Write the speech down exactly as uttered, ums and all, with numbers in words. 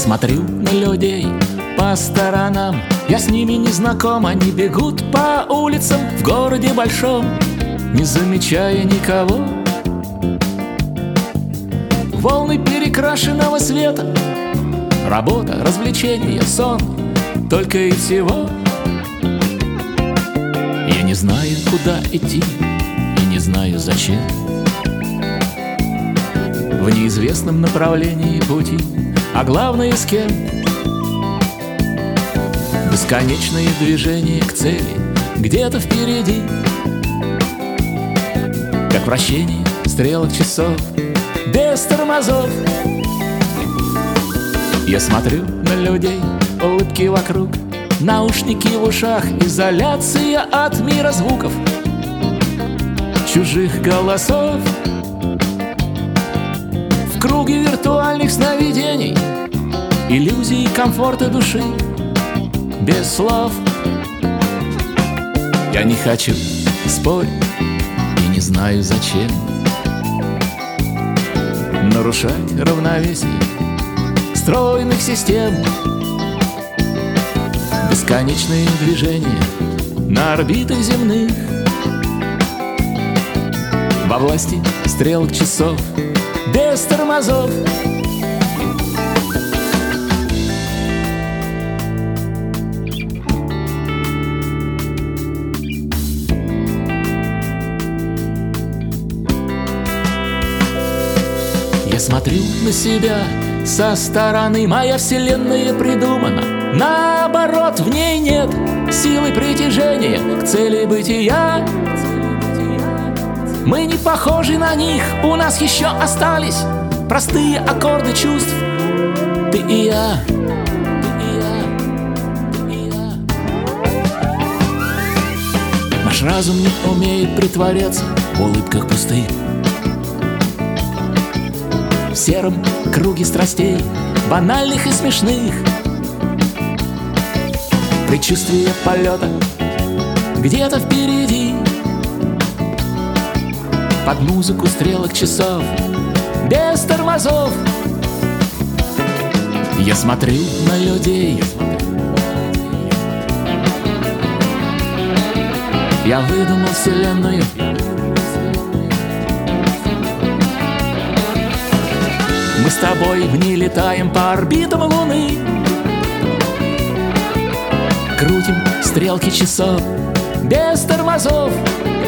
смотрю на людей по сторонам, я с ними не знаком, они бегут по улицам в городе большом, не замечая никого. Волны перекрашенного света, работа, развлечения, сон, только и всего. Я не знаю, куда идти, и не знаю, зачем. В неизвестном направлении пути, а главное, с кем. Бесконечные движения к цели где-то впереди, как вращение стрелок часов без тормозов. Я смотрю на людей, улыбки вокруг, наушники в ушах, изоляция от мира звуков, чужих голосов. В круге виртуальных сновидений, иллюзий комфорта души, без слов. Я не хочу спорить и не знаю зачем нарушать равновесие стройных систем. Бесконечные движения на орбитах земных, во власти стрелок часов без тормозов. Я смотрю на себя со стороны, моя вселенная придумана, наоборот, в ней нет силы притяжения к цели бытия. Мы не похожи на них, у нас еще остались простые аккорды чувств. Ты и я, ты и я, ты и я. Наш разум не умеет притворяться в улыбках пустых, в сером круге страстей, банальных и смешных. Предчувствие полета где-то впереди, под музыку стрелок часов без тормозов. Я смотрю на людей, я выдумал вселенную. Мы с тобой в ней летаем по орбитам Луны, крутим стрелки часов без тормозов.